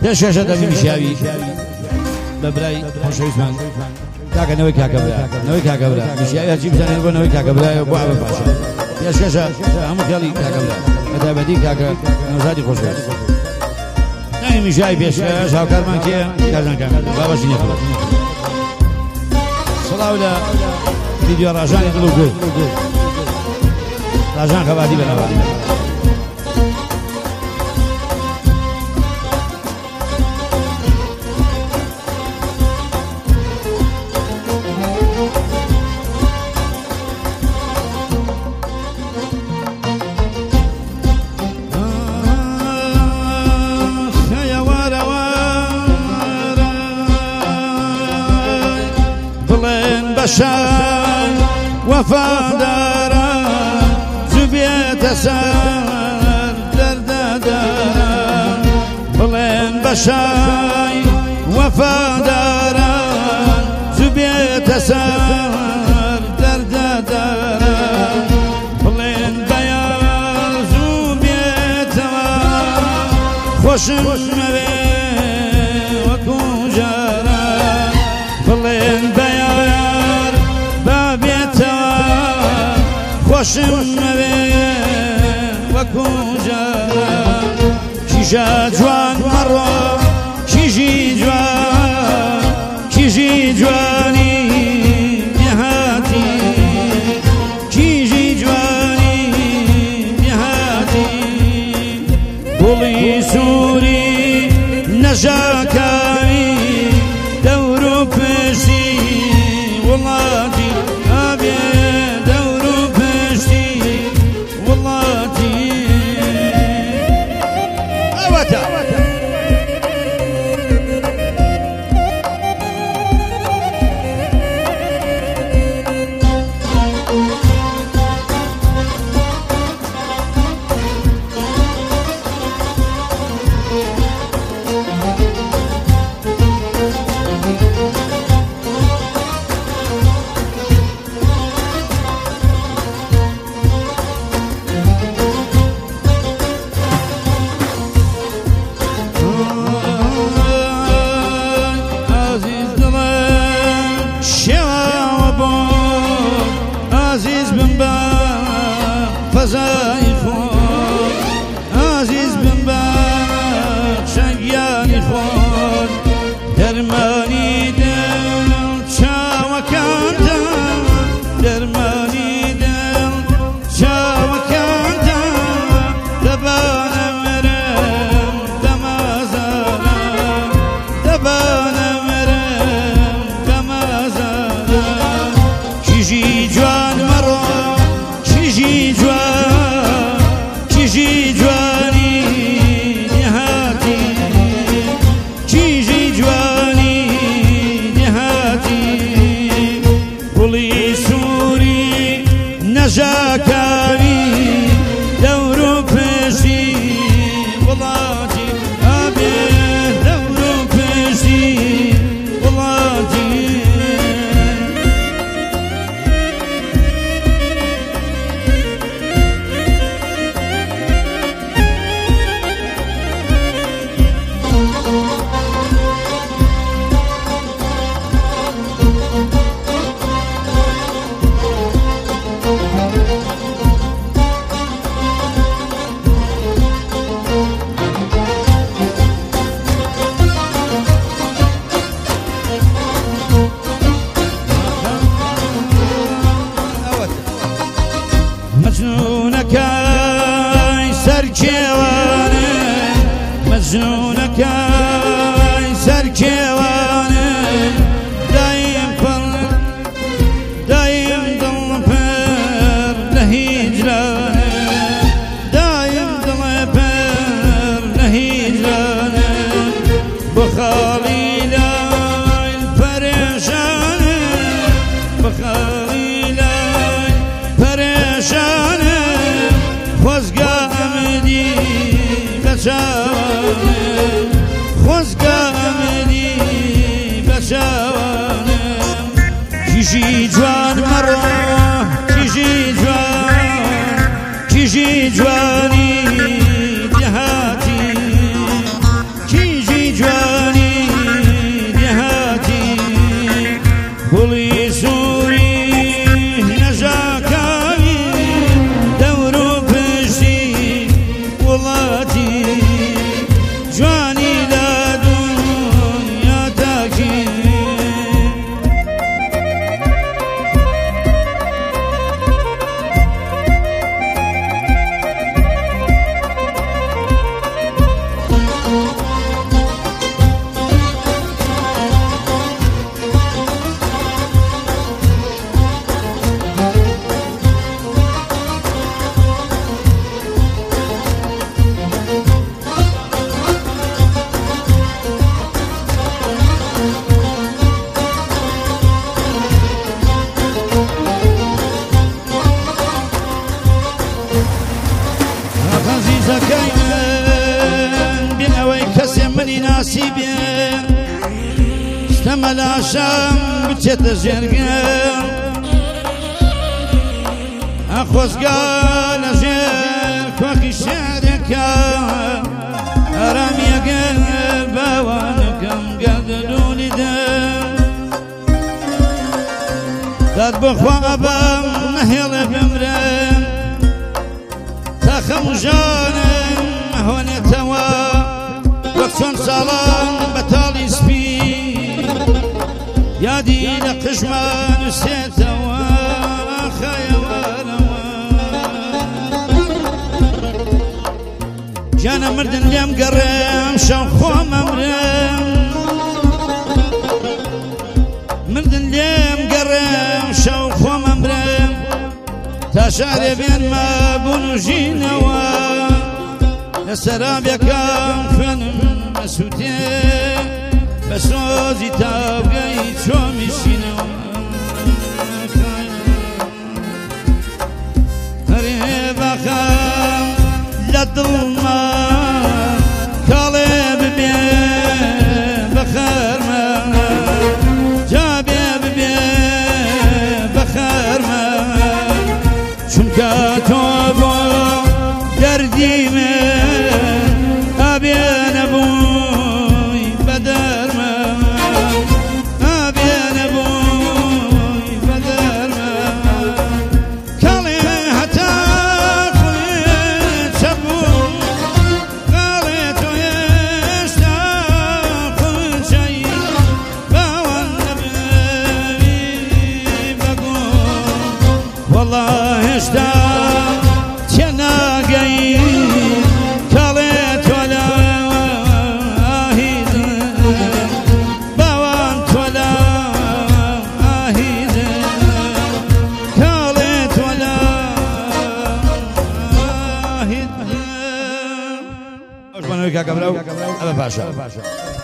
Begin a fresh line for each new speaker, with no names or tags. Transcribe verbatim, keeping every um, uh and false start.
پێشکەشە دەمی میشاوی بە برای خۆشەویستمان کاکە نەوەی کاکەبرا نەوەی کاکەبرا میشاوی هەرچی بزانێت بۆ نەوەی کاکەبرایە بۆ ئەوە پاشە پێشکەشە هەموو خێڵی کاکەبرا بە تایبەتی کاکە نەوزادی خۆشەویست ناوی میشاوی پێشکەش هاوکارمان کێ کاژان کامل بابەشی نێخڵێت سڵاو لە ویدیۆ ڕاژانی دڵ و گوڵ ڕاژان خەباتی بەناوەتی
بەشای وەفادارە جوبێتە سەر دەردەدارە بڵێن بەشای وەفادارە جوبێتە سەر دەردەدارە بڵێن بەیان جوبێتەوە خۆشم مەوێ وەکو جارە بڵێن بەیان خۆشم مەوێ وەکو جارە کیژە جوان مەڕۆ کیژی جوان کیژی جوانی نێهاتی کیژی جوانی نێهاتی گوڵی سووری نەژاکاوی دەور و پشتی وڵاتی ئابێ فەزای خۆن ئازیز بم بە چەنگیانی خۆن دەرمانی دڵ چاوەکاندا دەرمانی دڵ چاوەکاندا دەبانە وەرم دەمازانە دەبانە وەرم دەمازانە کیژی جوان مەڕۆ کیژی جوان کیژی جوانی نێهاتی کیژی جوانی نێهاتی گوڵی سووری نەژاکاوی دەور و پشتی وڵاتی ئابێ دەور و پشتی وڵاتی مەجنونەکەی سەرکێوانە مەجنونەکەی سەرکێوانە دایم پڕ دایم دڵ پڕ لە هیجرانە دایم دڵ پڕ لە هیجرانە بۆ خاڵی لای پەرێشانە بۆ خاڵی لای پەرێشانە خۆزگا ئەمەدی بەچاوانە خۆزگا ئەمەدی بەچاوانە کیژی جوان مەڕۆ کیژی جوان کیژی جوانی دێهاتی کیژی جوان لاشم بچێتە ژێرگەم ئەخۆزگا لە ژێر کۆکی شارێکە ئارامیەگەر باوانەکەم گەردەلولی دەم داد بخوا ئەبەم نەهێڵێ بمرم تا خەمژانم هۆنێتەوە وەک چۆن ساڵان بەتاڵی سپی یادی لە قژمان وسێتەوە خەیەوانەوە گیانە مردن لێم گەڕێم شەو خۆم ئەمرم مردن لێم گەڕێم شەو خۆم ئەمرم تا شارێ بێنمە بوون و ژینەوە لە سەرابیەکەم خوێنم مەسووتێ بە سۆزی تاوگەی چۆمیشینەوە هەرێ بەخەم لە دڵمە کاڵێ ببێ بەخەرمە جابێ ببێ بەخەرمە چونکە تۆ بۆ دەردی من ئابێنە بووی بە دەرمە ئابێنە بووی بە دەرمە کاڵێ هەتا خوێت چەبوو کاڵێ تۆ هێشتا خوچەی باوەڕ نەبێوی بەگوڵ وەڵا هێشتا
Kaka Brau, Aba Pasha.